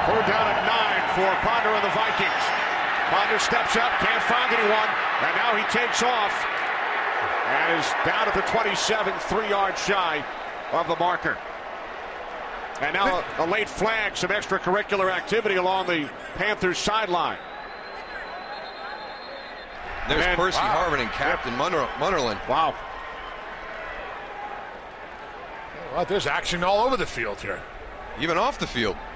Third down at 9 for Ponder and the Vikings. Ponder steps up, can't find anyone, and now he takes off and is down at the 27, 3 yards shy of the marker. And now a late flag, some extracurricular activity along the Panthers sideline. There's Percy Harvin and Captain Munnerlyn. Wow. Well, there's action all over the field here. Even off the field.